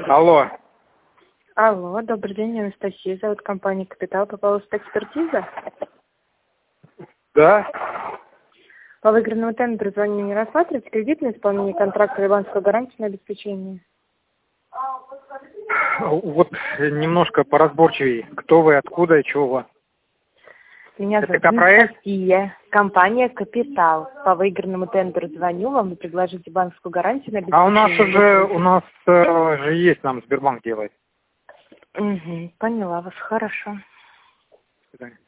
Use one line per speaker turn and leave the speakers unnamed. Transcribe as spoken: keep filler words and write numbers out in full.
Алло.
Алло, добрый день, Анастасия, зовут компания «Капитал». Попалась экспертиза?
Да.
По выигранному тендеру звоню не рассматривать кредитное исполнение контракта или банковскую гарантию на обеспечение?
Вот немножко поразборчивее. Кто вы, откуда и чего у вас?
Меня
Это
зовут
Капроект?
Анастасия, компания «Капитал». По выигранному тендеру звоню вам, вы предложите банковскую гарантию на обеспечение.
А у нас уже, у нас э, же есть, нам Сбербанк делает.
Угу, поняла вас, хорошо.
До свидания.